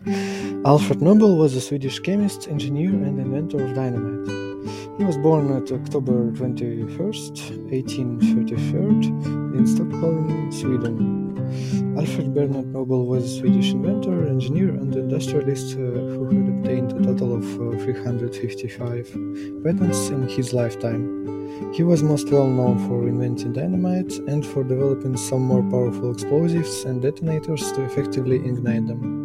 Alfred Nobel was a Swedish chemist, engineer, and inventor of dynamite. He was born at October 21st, 1833, in Stockholm, Sweden. Alfred Bernard Nobel was a Swedish inventor, engineer, and industrialist who had obtained a total of 355 patents in his lifetime. He was most well known for inventing dynamite and for developing some more powerful explosives and detonators to effectively ignite them.